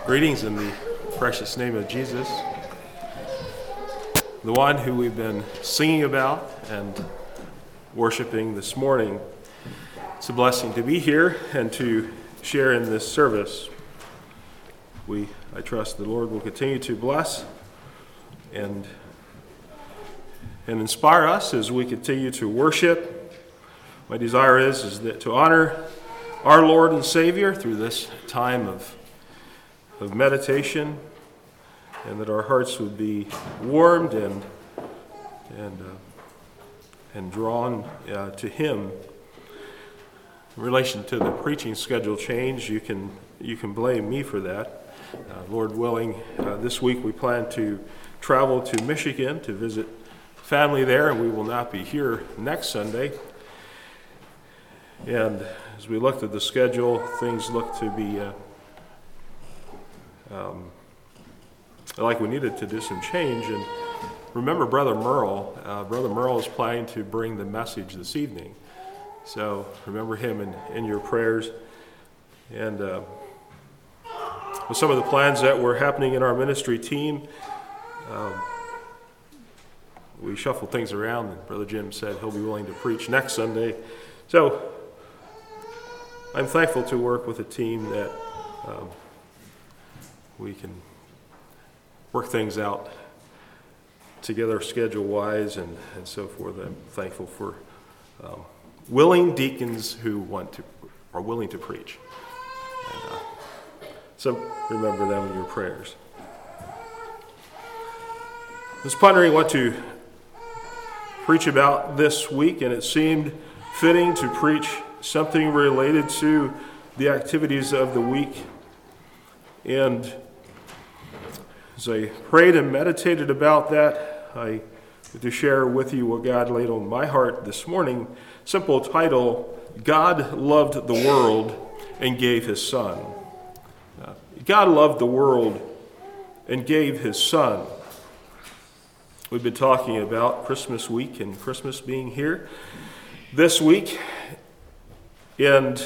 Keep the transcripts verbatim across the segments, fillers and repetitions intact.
Greetings in the precious name of Jesus, the one who we've been singing about and worshiping this morning. It's a blessing to be here and to share in this service. We, I trust the Lord will continue to bless and, and inspire us as we continue to worship. My desire is, is that to honor our Lord and Savior through this time of of meditation, and that our hearts would be warmed and and uh, and drawn uh, to Him. In relation to the preaching schedule change, you can you can blame me for that. Uh, Lord willing, uh, this week we plan to travel to Michigan to visit family there, and we will not be here next Sunday. And as we looked at the schedule, things look to be Uh, Um, like we needed to do some change. And remember Brother Merle. Uh, Brother Merle is planning to bring the message this evening. So remember him in, in your prayers. And uh, with some of the plans that were happening in our ministry team, um, we shuffled things around, and Brother Jim said he'll be willing to preach next Sunday. So I'm thankful to work with a team that um, we can work things out together schedule-wise and, and so forth. I'm thankful for um, willing deacons who want to, are willing to preach. And, uh, so remember them in your prayers. I was pondering what to preach about this week, and it seemed fitting to preach something related to the activities of the week. And as I prayed and meditated about that, I want to share with you what God laid on my heart this morning. Simple title, God Loved the World and Gave His Son. Uh, God loved the world and gave His Son. We've been talking about Christmas week and Christmas being here this week. And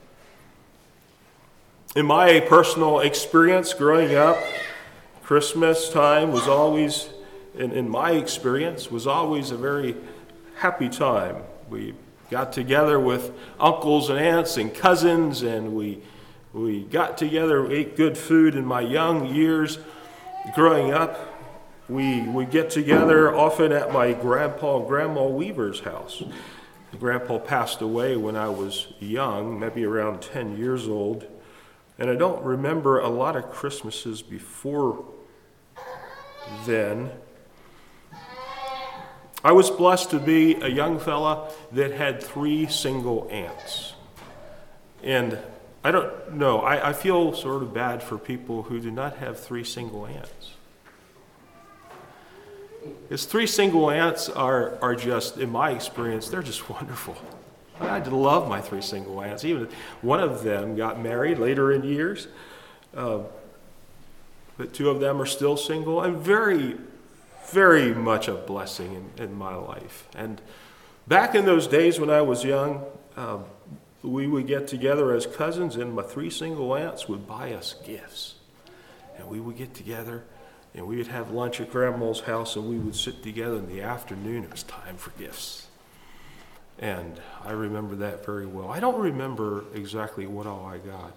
in my personal experience growing up, Christmas time was always, in, in my experience, was always a very happy time. We got together with uncles and aunts and cousins, and we we got together, ate good food. In my young years growing up, we would get together often at my grandpa and grandma Weaver's house. Grandpa passed away when I was young, maybe around ten years old. And I don't remember a lot of Christmases before then. I was blessed to be a young fella that had three single aunts. And I don't know, I, I feel sort of bad for people who do not have three single aunts. Because three single aunts are, are just, in my experience, they're just wonderful. I love my three single aunts. Even one of them got married later in years, uh, but two of them are still single, and very, very much a blessing in, in my life. And back in those days when I was young, uh, we would get together as cousins, and my three single aunts would buy us gifts. And we would get together, and we would have lunch at Grandma's house, and we would sit together in the afternoon. It was time for gifts. And I remember that very well. I don't remember exactly what all I got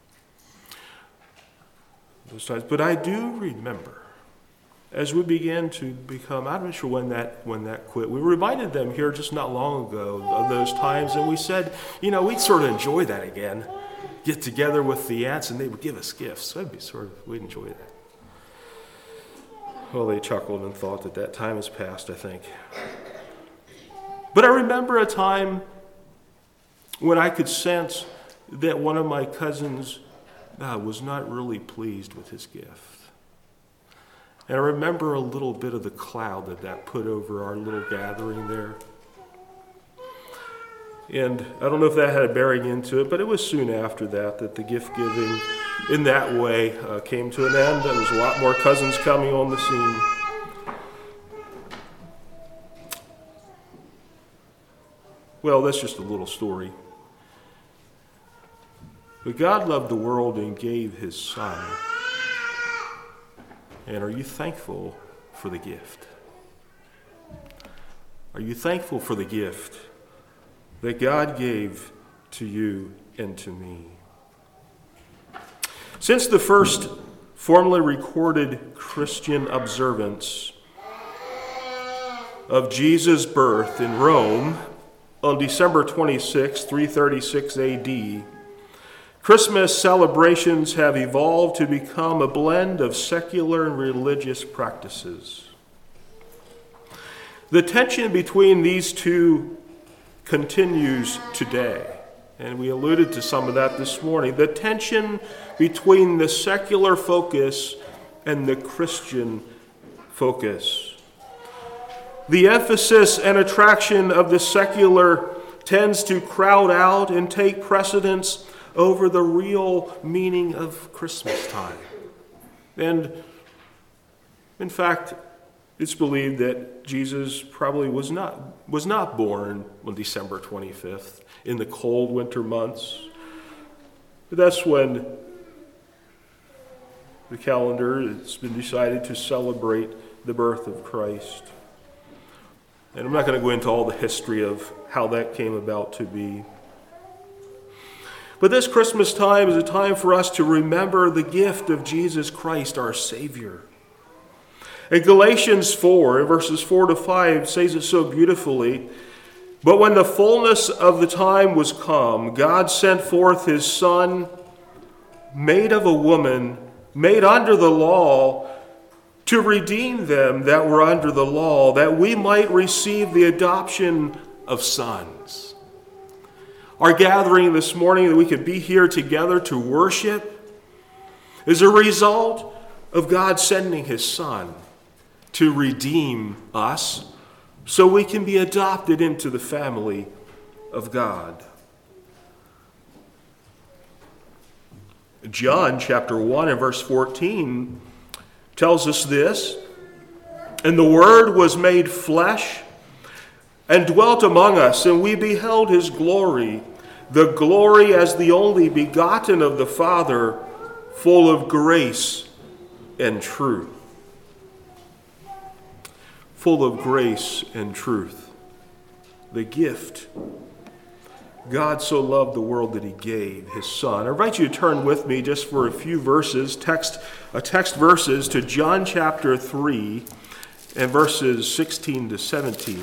those times, but I do remember as we began to become, I'm not sure when that when that quit. We reminded them here just not long ago of those times, and we said, you know, we'd sort of enjoy that again. Get together with the aunts, and they would give us gifts. So it'd be sort of, we'd enjoy that. Well, they chuckled and thought that that time has passed, I think. But I remember a time when I could sense that one of my cousins uh, was not really pleased with his gift. And I remember a little bit of the cloud that that put over our little gathering there. And I don't know if that had a bearing into it, but it was soon after that that the gift giving in that way uh, came to an end. There was a lot more cousins coming on the scene. Well, that's just a little story. But God loved the world and gave His Son. And are you thankful for the gift? Are you thankful for the gift that God gave to you and to me? Since the first formally recorded Christian observance of Jesus' birth in Rome on December twenty-sixth, three thirty-six A D, Christmas celebrations have evolved to become a blend of secular and religious practices. The tension between these two continues today, and we alluded to some of that this morning. The tension between the secular focus and the Christian focus. The emphasis and attraction of the secular tends to crowd out and take precedence over the real meaning of Christmas time. And in fact, it's believed that Jesus probably was not was not born on December twenty-fifth in the cold winter months. But that's when the calendar has been decided to celebrate the birth of Christ. And I'm not going to go into all the history of how that came about to be. But this Christmas time is a time for us to remember the gift of Jesus Christ, our Savior. And Galatians four, verses four to five, says it so beautifully. But when the fullness of the time was come, God sent forth his Son, made of a woman, made under the law, to redeem them that were under the law, that we might receive the adoption of sons. Our gathering this morning, that we could be here together to worship, is a result of God sending his Son to redeem us so we can be adopted into the family of God. John chapter one and verse fourteen tells us this, and the Word was made flesh and dwelt among us, and we beheld his glory, the glory as the only begotten of the Father, full of grace and truth. Full of grace and truth. The gift. God so loved the world that he gave his Son. I invite you to turn with me just for a few verses, text, uh, text verses to John chapter three and verses sixteen to seventeen.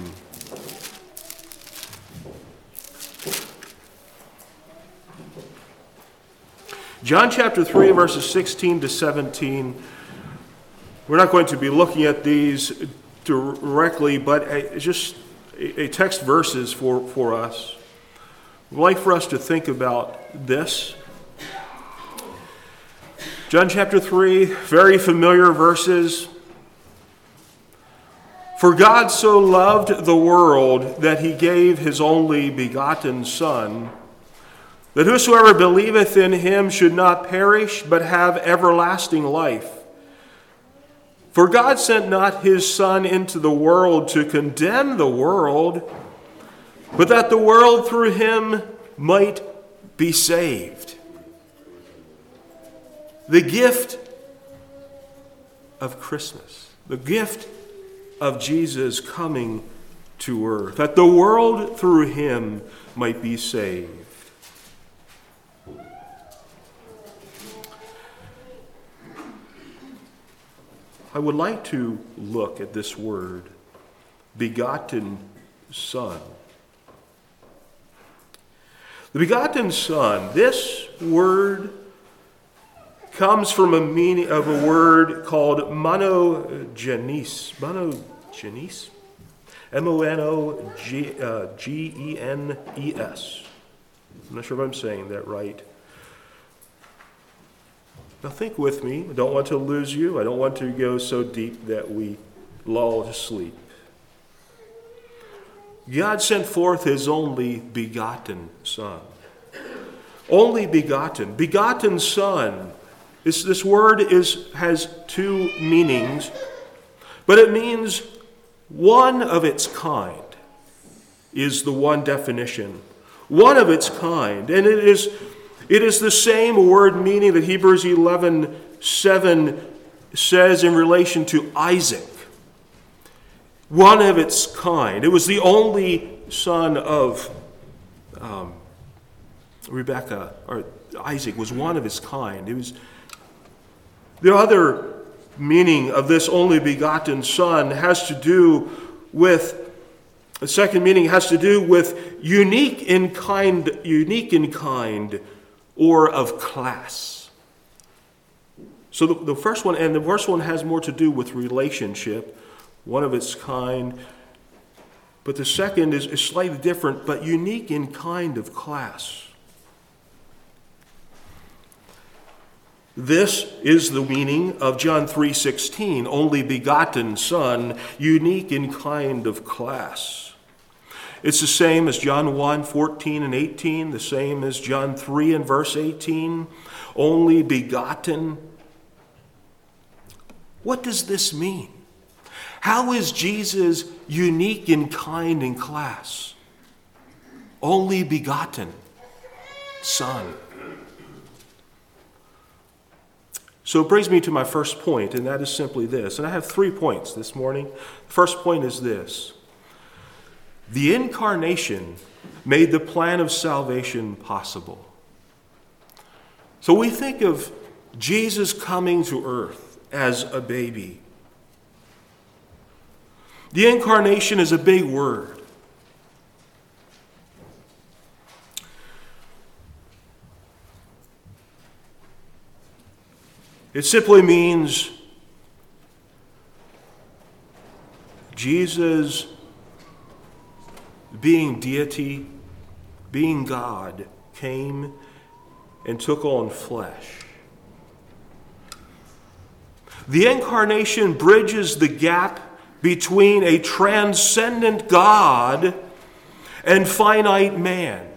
John chapter three, verses sixteen to seventeen. We're not going to be looking at these directly, but a, just a, a text verses for, for us. I'd like for us to think about this. John chapter three, very familiar verses. For God so loved the world that he gave his only begotten Son, that whosoever believeth in him should not perish, but have everlasting life. For God sent not his Son into the world to condemn the world, but that the world through him might be saved. The gift of Christmas, the gift of Jesus coming to earth, that the world through him might be saved. I would like to look at this word, begotten Son. The begotten Son, this word comes from a meaning of a word called monogenes. Monogenes? M O N O G E N E S. I'm not sure if I'm saying that right. Now think with me. I don't want to lose you. I don't want to go so deep that we lull to sleep. God sent forth his only begotten Son. Only begotten. Begotten Son. This, this word is, has two meanings, but it means one of its kind is the one definition. One of its kind. And it is, it is the same word meaning that Hebrews eleven seven says in relation to Isaac, one of its kind. It was the only son of um, Rebekah, or Isaac was one of his kind. It was the other meaning of this only begotten son has to do with the second meaning has to do with unique in kind, unique in kind, or of class. So the, the first one, and the first one has more to do with relationship, one of its kind. But the second is, is slightly different, but unique in kind of class. This is the meaning of John three sixteen, only begotten Son, unique in kind of class. It's the same as John one fourteen and eighteen, the same as John three and verse eighteen, only begotten. What does this mean? How is Jesus unique in kind and class? Only begotten Son. So it brings me to my first point, and that is simply this. And I have three points this morning. The first point is this. The incarnation made the plan of salvation possible. So we think of Jesus coming to earth as a baby. The incarnation is a big word. It simply means Jesus, being deity, being God, came and took on flesh. The incarnation bridges the gap between a transcendent God and finite man.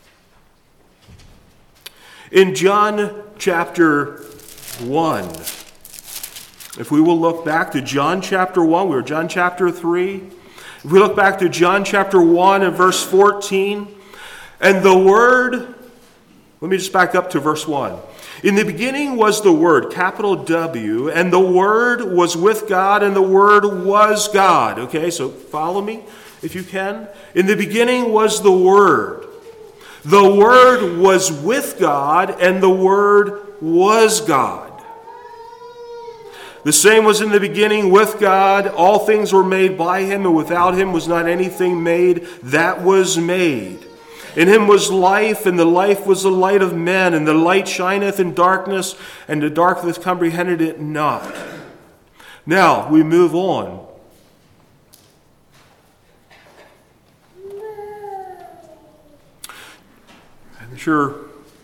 In John chapter one, if we will look back to John chapter one, we were John chapter three. If we look back to John chapter one and verse fourteen, and the Word, let me just back up to verse one. In the beginning was the Word, capital W, and the Word was with God, and the Word was God. Okay, so follow me if you can. In the beginning was the Word. The Word was with God, and the Word was God. The same was in the beginning with God. All things were made by him, and without him was not anything made that was made. In him was life, and the life was the light of men, and the light shineth in darkness, and the darkness comprehended it not. Now, we move on. I'm sure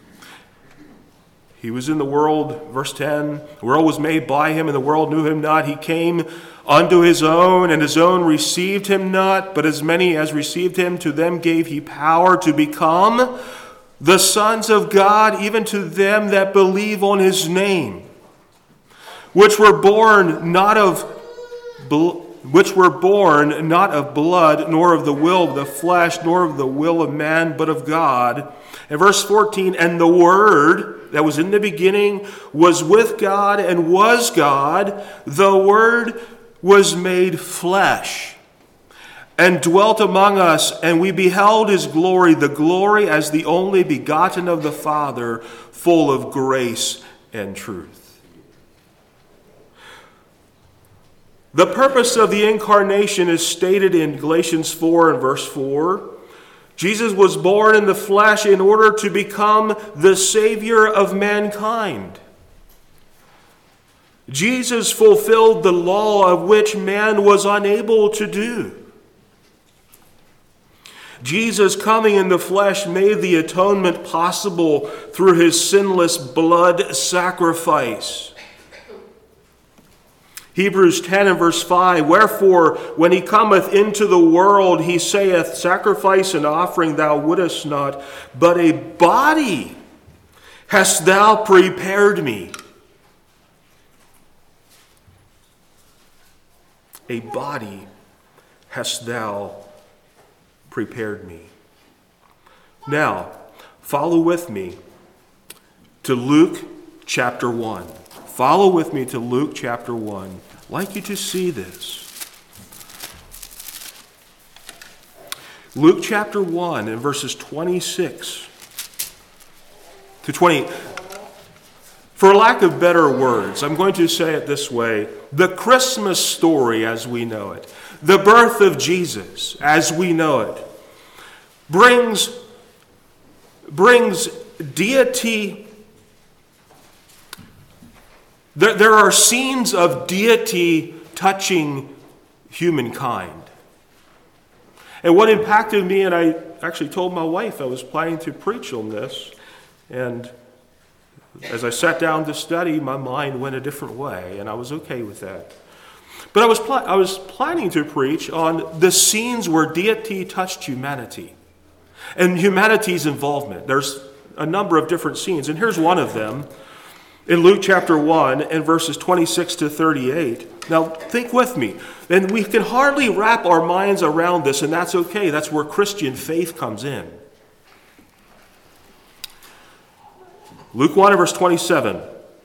he was in the world, verse ten, the world was made by him, and the world knew him not. He came unto his own, and his own received him not. But as many as received him, to them gave he power to become the sons of God, even to them that believe on his name, which were born not of which were born not of blood, nor of the will of the flesh, nor of the will of man, but of God. And verse fourteen, and the Word that was in the beginning was with God and was God. The Word was made flesh and dwelt among us, and we beheld his glory, the glory as the only begotten of the Father, full of grace and truth. The purpose of the incarnation is stated in Galatians four and verse four. Jesus was born in the flesh in order to become the Savior of mankind. Jesus fulfilled the law of which man was unable to do. Jesus coming in the flesh made the atonement possible through his sinless blood sacrifice. Hebrews ten and verse five, wherefore, when he cometh into the world, he saith, sacrifice and offering thou wouldest not, but a body hast thou prepared me. A body hast thou prepared me. Now, follow with me to Luke chapter one. follow with me to Luke chapter one. I'd like you to see this. Luke chapter one and verses twenty-six to twenty. For lack of better words, I'm going to say it this way. The Christmas story as we know it, the birth of Jesus as we know it, brings, brings deity. There, there are scenes of deity touching humankind. And what impacted me, and I actually told my wife I was planning to preach on this, and as I sat down to study, my mind went a different way, and I was okay with that. But I was pl- I was planning to preach on the scenes where deity touched humanity and humanity's involvement. There's a number of different scenes, and here's one of them in Luke chapter one and verses twenty-six to thirty-eight. Now, think with me. And we can hardly wrap our minds around this, and that's okay. That's where Christian faith comes in. Luke one and verse twenty-seven.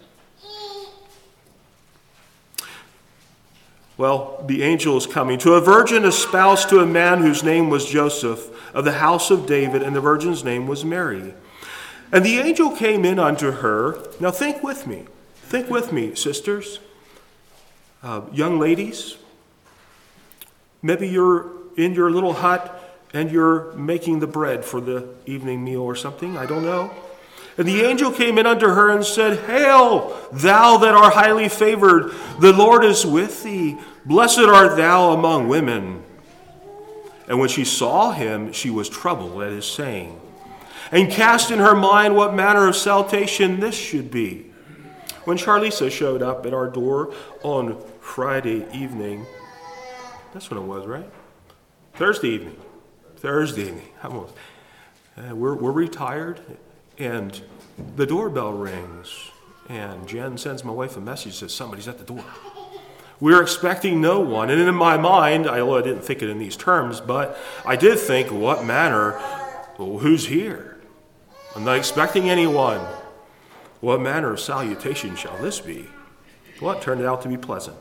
Well, the angel is coming. To a virgin espoused to a man whose name was Joseph, of the house of David, and the virgin's name was Mary. And the angel came in unto her. Now think with me. Think with me, sisters. Uh, young ladies. Maybe you're in your little hut and you're making the bread for the evening meal or something. I don't know. And the angel came in unto her and said, Hail, thou that art highly favored, the Lord is with thee. Blessed art thou among women. And when she saw him, she was troubled at his saying, and cast in her mind what manner of salutation this should be. When Charlisa showed up at our door on Friday evening, that's when it was, right? Thursday evening. Thursday evening. Almost. Uh, we're, we're retired. And the doorbell rings, and Jen sends my wife a message that says somebody's at the door. We're expecting no one. And in my mind, I, I didn't think it in these terms, but I did think, what manner, well, who's here? I'm not expecting anyone. What manner of salutation shall this be? Well, it turned out to be pleasant.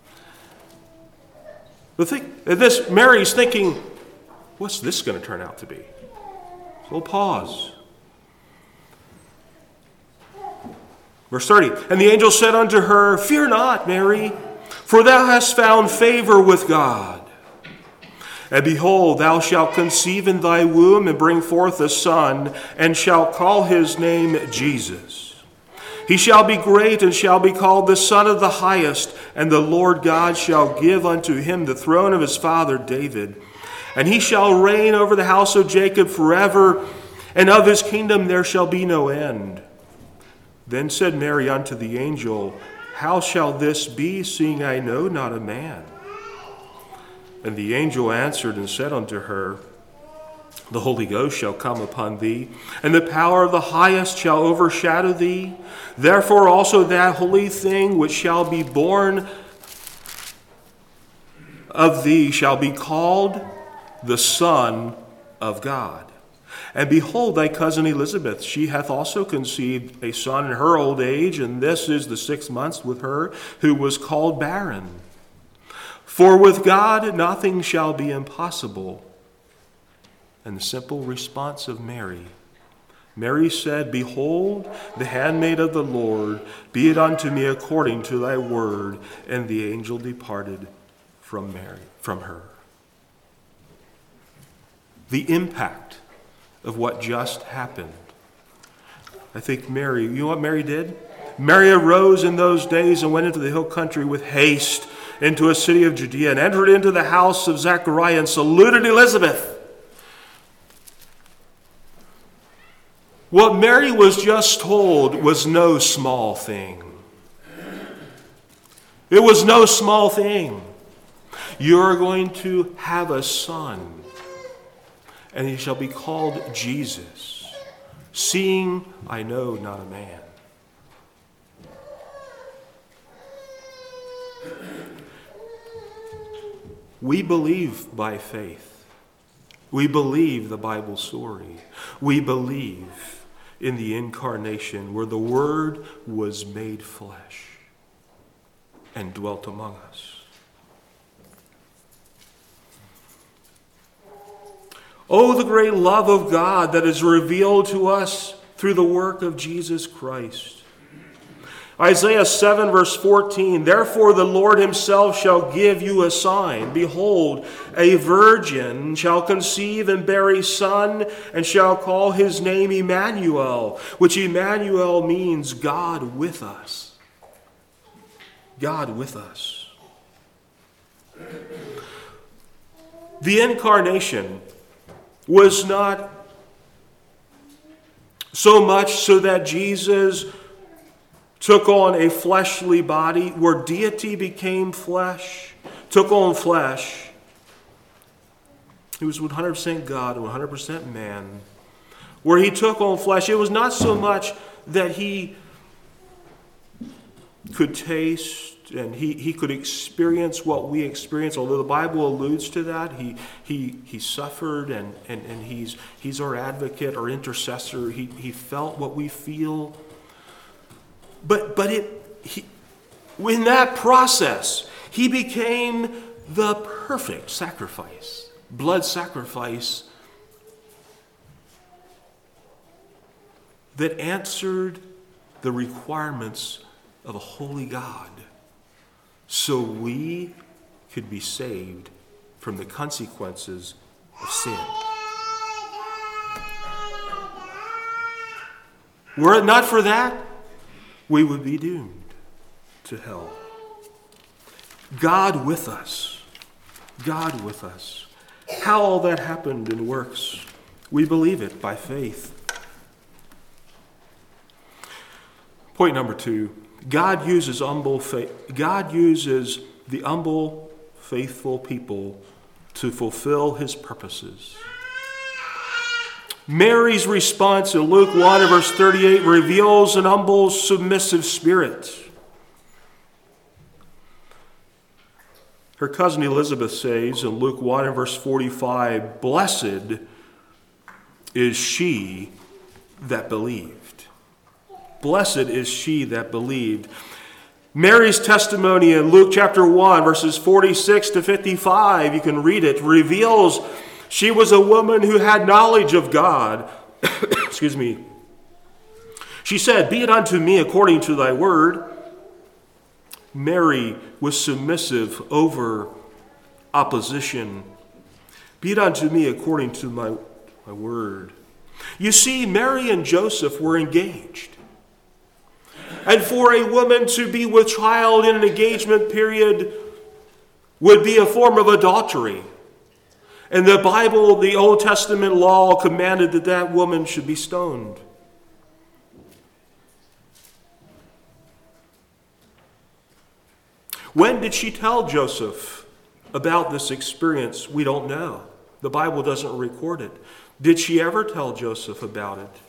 The thing, this, Mary's thinking, what's this going to turn out to be? So we'll pause. Verse thirty, and the angel said unto her, Fear not, Mary, for thou hast found favor with God. And behold, thou shalt conceive in thy womb and bring forth a son, and shalt call his name Jesus. He shall be great and shall be called the Son of the Highest, and the Lord God shall give unto him the throne of his father David. And he shall reign over the house of Jacob forever, and of his kingdom there shall be no end. Then said Mary unto the angel, How shall this be, seeing I know not a man? And the angel answered and said unto her, The Holy Ghost shall come upon thee, and the power of the Highest shall overshadow thee. Therefore also that holy thing which shall be born of thee shall be called the Son of God. And behold, thy cousin Elizabeth, she hath also conceived a son in her old age, and this is the sixth month with her, who was called barren. For with God nothing shall be impossible. And the simple response of Mary. Mary said, Behold, the handmaid of the Lord, be it unto me according to thy word. And the angel departed from Mary, from her. The impact of what just happened. I think Mary, you know what Mary did? Mary arose in those days and went into the hill country with haste into a city of Judea, and entered into the house of Zechariah and saluted Elizabeth. What Mary was just told was no small thing. It was no small thing. You're going to have a son, and he shall be called Jesus. Seeing I know not a man. We believe by faith. We believe the Bible story. We believe in the incarnation, where the Word was made flesh and dwelt among us. Oh, the great love of God that is revealed to us through the work of Jesus Christ. Isaiah seven verse fourteen, therefore the Lord himself shall give you a sign. Behold, a virgin shall conceive and bear a son, and shall call his name Emmanuel, which Emmanuel means God with us. God with us. The incarnation was not so much so that Jesus took on a fleshly body, where deity became flesh, took on flesh. He was one hundred percent God and one hundred percent man. Where he took on flesh, it was not so much that he could taste and he, he could experience what we experience, although the Bible alludes to that. He he he suffered and, and, and he's he's our advocate, our intercessor. He he felt what we feel. But but it he, in that process, he became the perfect sacrifice, blood sacrifice that answered the requirements of a holy God, so we could be saved from the consequences of sin. Were it not for that, we would be doomed to hell. God with us. God with us. How all that happened and works, we believe it by faith. Point number two, God uses humble faith. God uses the humble, faithful people to fulfill his purposes. Mary's response in Luke one and verse thirty-eight reveals an humble, submissive spirit. Her cousin Elizabeth says in Luke one and verse forty-five, blessed is she that believed. Blessed is she that believed. Mary's testimony in Luke chapter one, verses forty-six to fifty-five, you can read it, reveals she was a woman who had knowledge of God. Excuse me. She said, be it unto me according to thy word. Mary was submissive over opposition. Be it unto me according to my, my word. You see, Mary and Joseph were engaged. And for a woman to be with child in an engagement period would be a form of adultery. And the Bible, the Old Testament law, commanded that that woman should be stoned. When did she tell Joseph about this experience? We don't know. The Bible doesn't record it. Did she ever tell Joseph about it?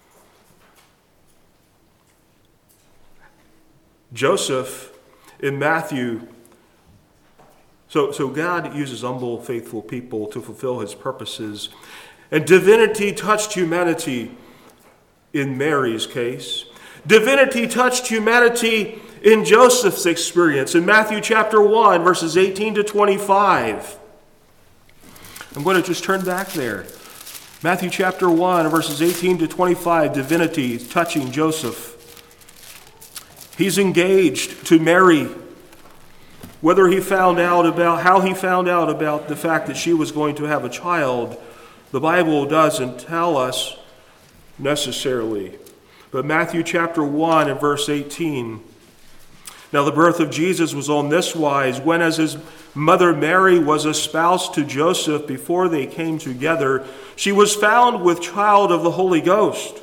Joseph in Matthew, so, so God uses humble, faithful people to fulfill his purposes. And divinity touched humanity in Mary's case. Divinity touched humanity in Joseph's experience in Matthew chapter one, verses eighteen to twenty-five. I'm going to just turn back there. Matthew chapter one, verses eighteen to twenty-five, divinity touching Joseph. He's engaged to Mary. Whether he found out about, how he found out about the fact that she was going to have a child, the Bible doesn't tell us necessarily. But Matthew chapter one and verse eighteen. Now the birth of Jesus was on this wise, when as his mother Mary was espoused to Joseph before they came together, she was found with child of the Holy Ghost.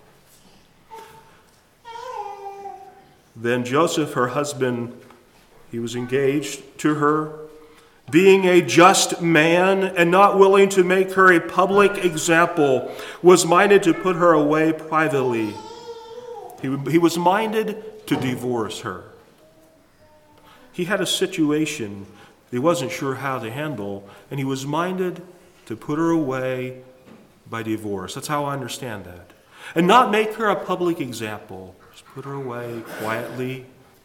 Then Joseph, her husband, he was engaged to her, being a just man and not willing to make her a public example, was minded to put her away privately. He, he was minded to divorce her. He had a situation he wasn't sure how to handle, and he was minded to put her away by divorce. That's how I understand that. and not make her a public example. Just put her away quietly.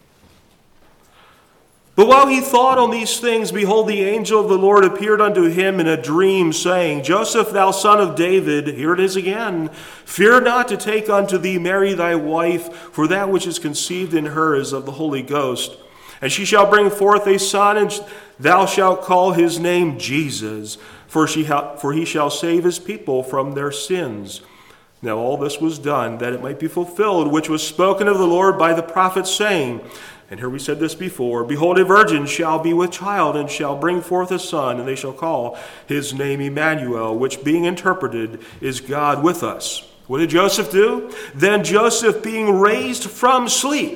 But while he thought on these things, behold, the angel of the Lord appeared unto him in a dream, saying, Joseph, thou son of David, here it is again, fear not to take unto thee Mary thy wife, for that which is conceived in her is of the Holy Ghost. And she shall bring forth a son, and thou shalt call his name Jesus, for, she ha- for he shall save his people from their sins. Now all this was done, that it might be fulfilled, which was spoken of the Lord by the prophet, saying, and here we said this before, behold, a virgin shall be with child, and shall bring forth a son, and they shall call his name Emmanuel, which being interpreted is God with us. What did Joseph do? Then Joseph, being raised from sleep,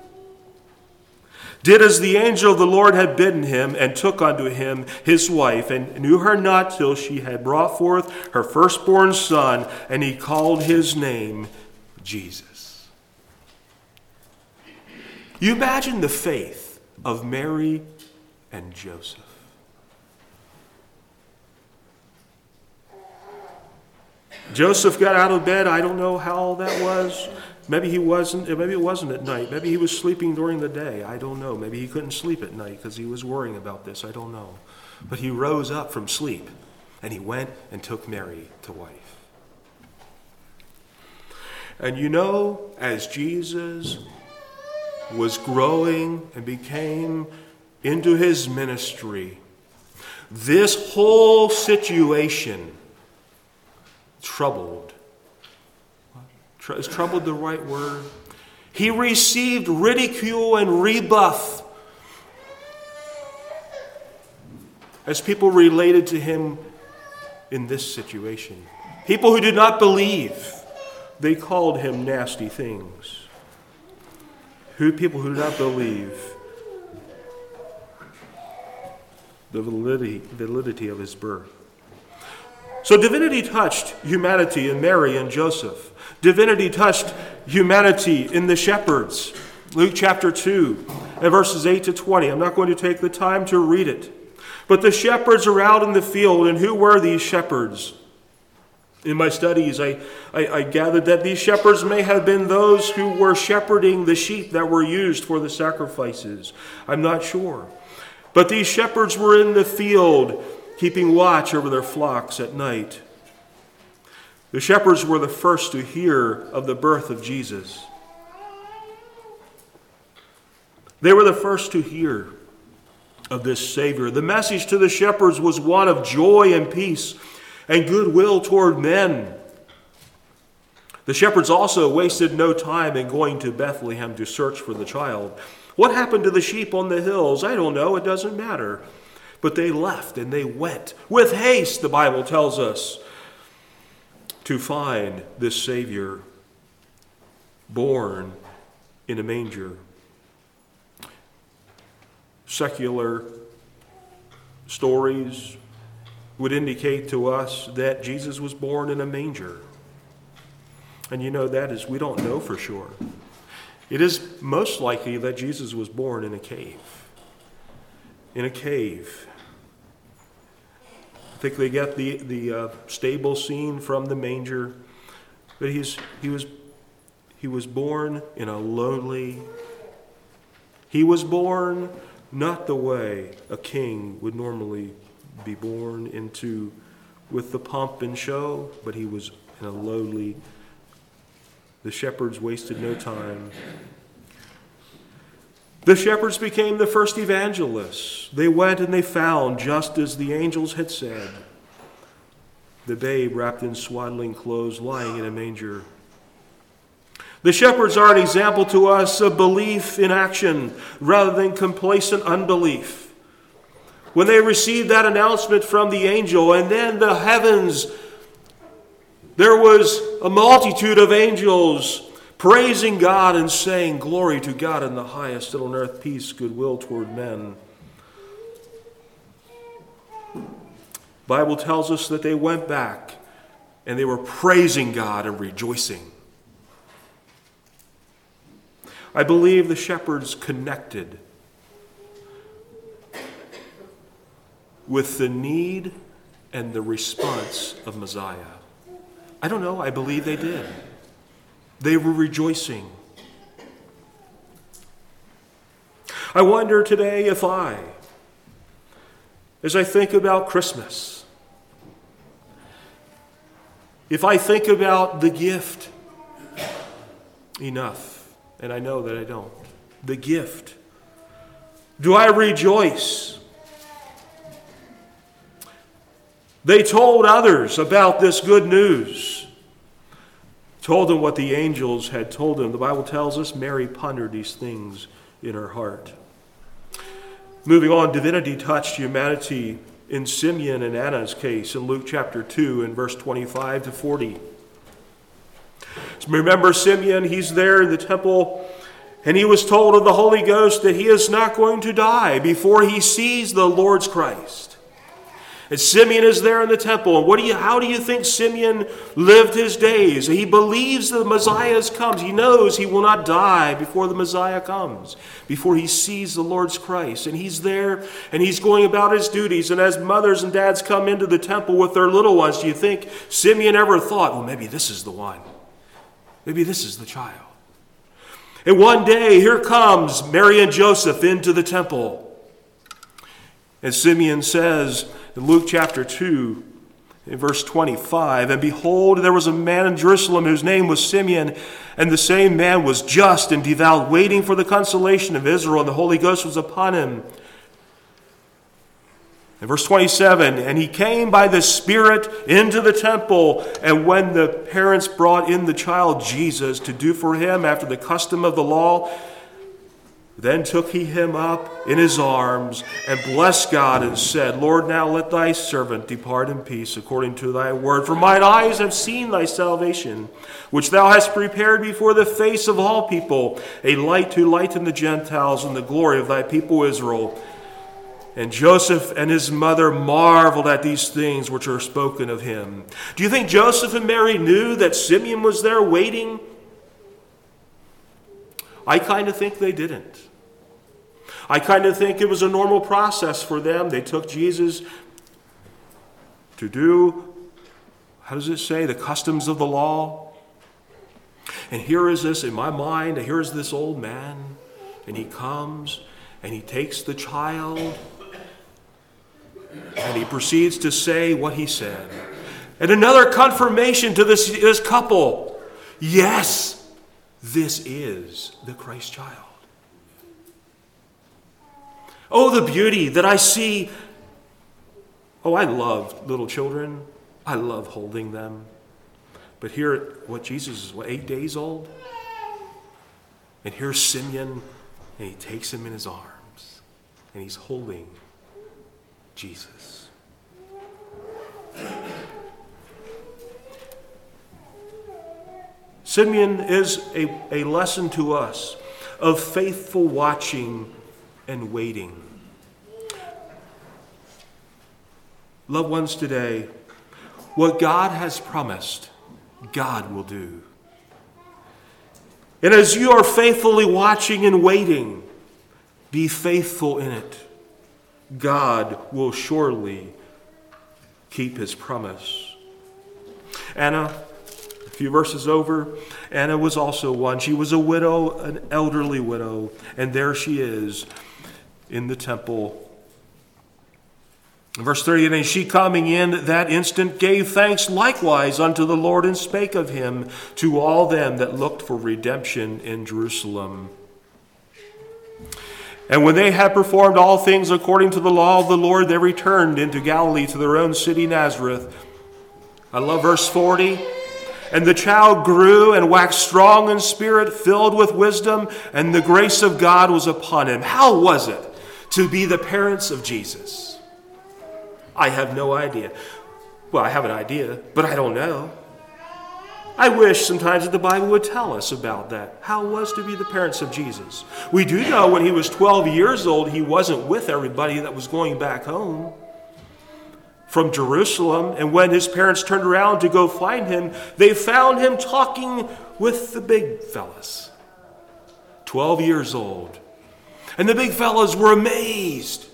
did as the angel of the Lord had bidden him, and took unto him his wife, and knew her not till she had brought forth her firstborn son, and he called his name Jesus. You imagine the faith of Mary and Joseph. Joseph got out of bed. I don't know how that was. Maybe he wasn't. Maybe it wasn't at night. Maybe he was sleeping during the day. I don't know. Maybe he couldn't sleep at night because he was worrying about this. I don't know. But he rose up from sleep and he went and took Mary to wife. And you know, as Jesus was growing and became into his ministry, this whole situation troubled. Is troubled the right word? He received ridicule and rebuff as people related to him in this situation. People who did not believe, they called him nasty things. Who people who do not believe the validity, validity of his birth. So divinity touched humanity in Mary and Joseph. Divinity touched humanity in the shepherds. Luke chapter two and verses eight to twenty. I'm not going to take the time to read it. But the shepherds are out in the field, and who were these shepherds? In my studies, I, I, I gathered that these shepherds may have been those who were shepherding the sheep that were used for the sacrifices. I'm not sure. But these shepherds were in the field, keeping watch over their flocks at night. The shepherds were the first to hear of the birth of Jesus. They were the first to hear of this Savior. The message to the shepherds was one of joy and peace and goodwill toward men. The shepherds also wasted no time in going to Bethlehem to search for the child. What happened to the sheep on the hills? I don't know. It doesn't matter. But they left and they went with haste, the Bible tells us, to find this Savior born in a manger. Secular stories would indicate to us that Jesus was born in a manger. And you know, that is, we don't know for sure. It is most likely that Jesus was born in a cave. In a cave. I think they get the, the uh, stable scene from the manger. But he's, he was, he was born in a lowly. He was born not the way a king would normally be born into, with the pomp and show, but he was in a lowly. The shepherds wasted no time. The shepherds became the first evangelists. They went and they found, just as the angels had said, the babe wrapped in swaddling clothes lying in a manger. The shepherds are an example to us of belief in action rather than complacent unbelief. When they received that announcement from the angel, and then the heavens, there was a multitude of angels praising God and saying, "Glory to God in the highest, and on earth peace, goodwill toward men." The Bible tells us that they went back and they were praising God and rejoicing. I believe the shepherds connected with the need and the response of Messiah. I don't know, I believe they did. They were rejoicing. I wonder today if I, as I think about Christmas, if I think about the gift enough, and I know that I don't, the gift, do I rejoice? They told others about this good news, told them what the angels had told them. The Bible tells us Mary pondered these things in her heart. Moving on, divinity touched humanity in Simeon and Anna's case in Luke chapter two and verse twenty-five to forty. So remember Simeon, he's there in the temple, and he was told of the Holy Ghost that he is not going to die before he sees the Lord's Christ. And Simeon is there in the temple. And what do you, how do you think Simeon lived his days? He believes the Messiah comes. He knows he will not die before the Messiah comes, before he sees the Lord's Christ. And he's there, and he's going about his duties. And as mothers and dads come into the temple with their little ones, do you think Simeon ever thought, well, maybe this is the one. Maybe this is the child. And one day, here comes Mary and Joseph into the temple. And Simeon says in Luke chapter two, in verse twenty-five, and behold, there was a man in Jerusalem whose name was Simeon, and the same man was just and devout, waiting for the consolation of Israel, and the Holy Ghost was upon him. In verse twenty-seven, and he came by the Spirit into the temple, and when the parents brought in the child Jesus to do for him after the custom of the law, then took he him up in his arms and blessed God and said, Lord, now let thy servant depart in peace according to thy word. For mine eyes have seen thy salvation, which thou hast prepared before the face of all people, a light to lighten the Gentiles and the glory of thy people Israel. And Joseph and his mother marveled at these things which are spoken of him. Do you think Joseph and Mary knew that Simeon was there waiting? I kind of think they didn't. I kind of think it was a normal process for them. They took Jesus to do, how does it say, the customs of the law. And here is this, in my mind, here is this old man, and he comes, and he takes the child, and he proceeds to say what he said. And another confirmation to this, this couple. Yes, this is the Christ child. Oh, the beauty that I see. Oh, I love little children. I love holding them. But here, what, Jesus is, what, eight days old? And here's Simeon, and he takes him in his arms, and he's holding Jesus. Simeon is a, a lesson to us of faithful watching and waiting. Loved ones, today, what God has promised, God will do. And as you are faithfully watching and waiting, be faithful in it. God will surely keep his promise. Anna, a few verses over, Anna was also one. She was a widow, an elderly widow, and there she is in the temple. Verse thirty, and she coming in that instant gave thanks likewise unto the Lord, and spake of him to all them that looked for redemption in Jerusalem. And when they had performed all things according to the law of the Lord, they returned into Galilee to their own city Nazareth. I love verse forty. And the child grew and waxed strong in spirit, filled with wisdom, and the grace of God was upon him. How was it to be the parents of Jesus? I have no idea. Well, I have an idea, but I don't know. I wish sometimes that the Bible would tell us about that. How it was to be the parents of Jesus. We do know when he was twelve years old, he wasn't with everybody that was going back home from Jerusalem. And when his parents turned around to go find him, they found him talking with the big fellas. twelve years old. And the big fellas were amazed.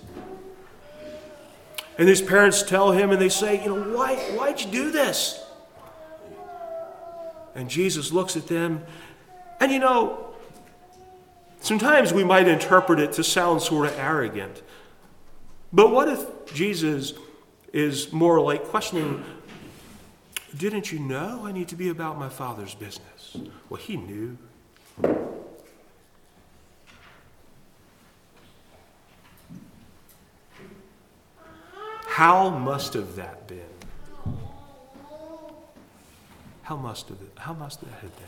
And his parents tell him, and they say, you know, why, why'd you do this? And Jesus looks at them, and you know, sometimes we might interpret it to sound sort of arrogant. But what if Jesus is more like questioning, didn't you know I need to be about my Father's business? Well, he knew. How must have that been? How must have it, how must that have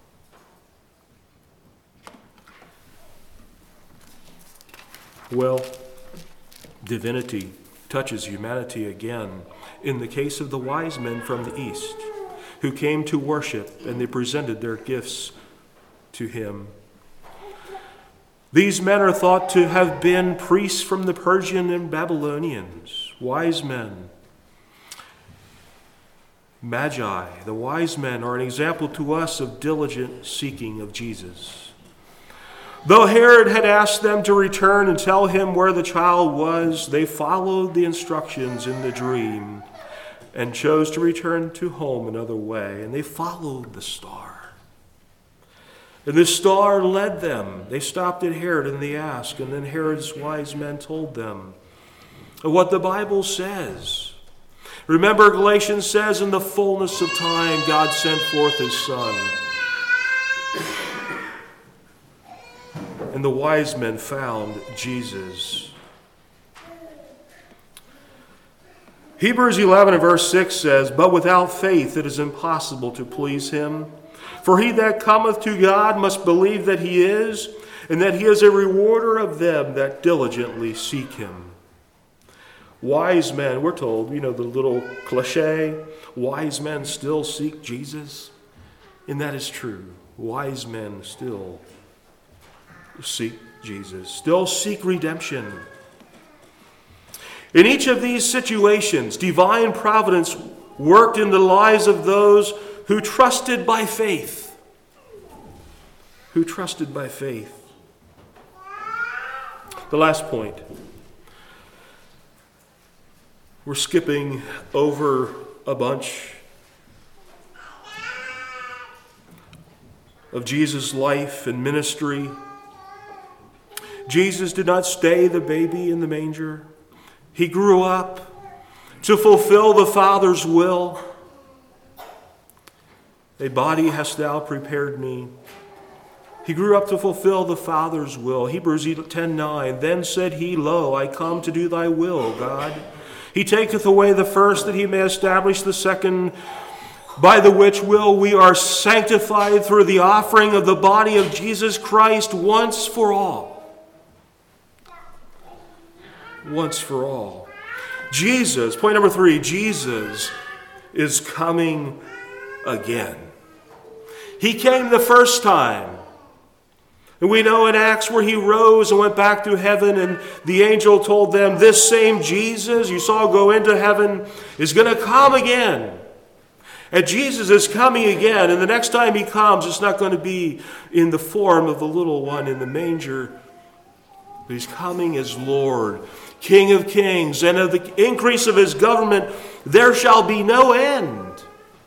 been? Well, divinity touches humanity again in the case of the wise men from the east who came to worship, and they presented their gifts to him. These men are thought to have been priests from the Persian and Babylonians, wise men. Magi, the wise men, are an example to us of diligent seeking of Jesus. Though Herod had asked them to return and tell him where the child was, they followed the instructions in the dream and chose to return to home another way. And they followed the star. And the star led them. They stopped at Herod and they asked, and then Herod's wise men told them what the Bible says. Remember, Galatians says, in the fullness of time, God sent forth his Son. And the wise men found Jesus. Hebrews eleven and verse six says, but without faith it is impossible to please him. For he that cometh to God must believe that he is, and that he is a rewarder of them that diligently seek him. Wise men, we're told, you know, the little cliche, wise men still seek Jesus. And that is true. Wise men still seek Jesus, still seek redemption. In each of these situations, divine providence worked in the lives of those who trusted by faith. Who trusted by faith. The last point. We're skipping over a bunch of Jesus' life and ministry. Jesus did not stay the baby in the manger. He grew up to fulfill the Father's will. A body hast thou prepared me. He grew up to fulfill the Father's will. Hebrews ten nine. Then said he, Lo, I come to do thy will, God. He taketh away the first, that he may establish the second, by the which will we are sanctified through the offering of the body of Jesus Christ once for all. Once for all. Jesus, point number three, Jesus is coming again. He came the first time. And we know in Acts where he rose and went back to heaven, and the angel told them, this same Jesus you saw go into heaven is going to come again. And Jesus is coming again, and the next time he comes, it's not going to be in the form of the little one in the manger, but he's coming as Lord, King of kings, and of the increase of his government there shall be no end.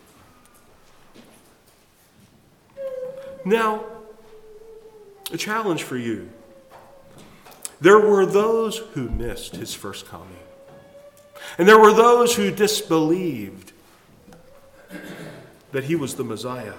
Now, a challenge for you. There were those who missed his first coming. And there were those who disbelieved that he was the Messiah.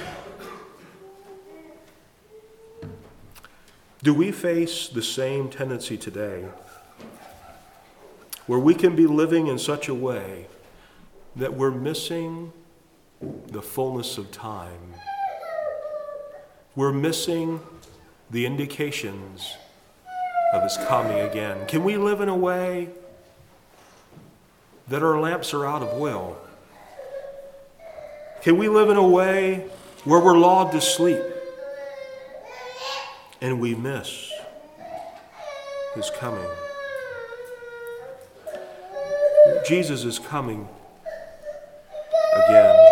Do we face the same tendency today, where we can be living in such a way that we're missing the fullness of time? We're missing the indications of his coming again. Can we live in a way that our lamps are out of oil? Can we live in a way where we're lulled to sleep and we miss his coming? Jesus is coming again.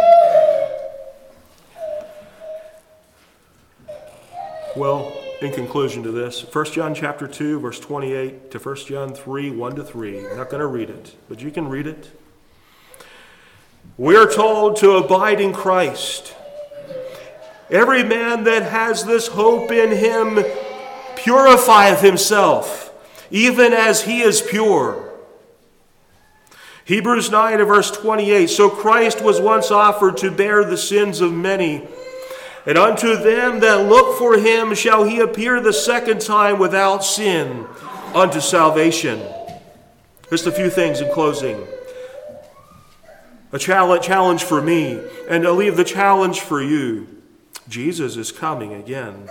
Well, in conclusion to this, First John chapter two, verse twenty-eight to First John three, one to three. I'm not going to read it, but you can read it. We are told to abide in Christ. Every man that has this hope in him purifieth himself, even as he is pure. Hebrews nine and verse twenty-eight, so Christ was once offered to bear the sins of many, and unto them that look for him shall he appear the second time without sin unto salvation. Just a few things in closing. A challenge for me, and I'll leave the challenge for you. Jesus is coming again.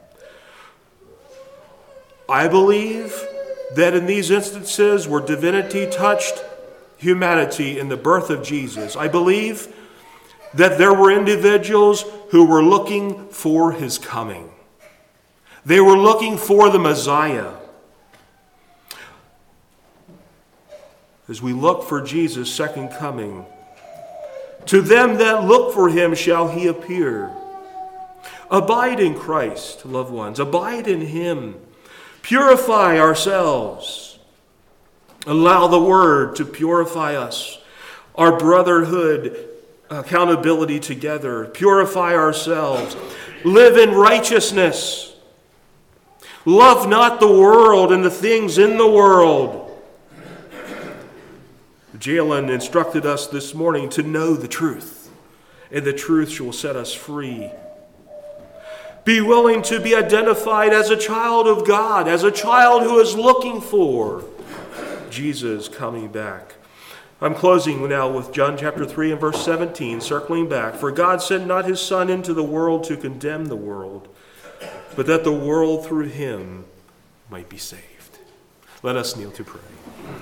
I believe that in these instances where divinity touched humanity in the birth of Jesus, I believe that there were individuals who were looking for his coming. They were looking for the Messiah. As we look for Jesus' second coming, to them that look for him shall he appear. Abide in Christ, loved ones. Abide in him. Purify ourselves. Allow the word to purify us. Our brotherhood, accountability together. Purify ourselves. Live in righteousness. Love not the world and the things in the world. Jalen instructed us this morning to know the truth, and the truth shall set us free. Be willing to be identified as a child of God, as a child who is looking for Jesus coming back. I'm closing now with John chapter three and verse seventeen, circling back. For God sent not his Son into the world to condemn the world, but that the world through him might be saved. Let us kneel to pray.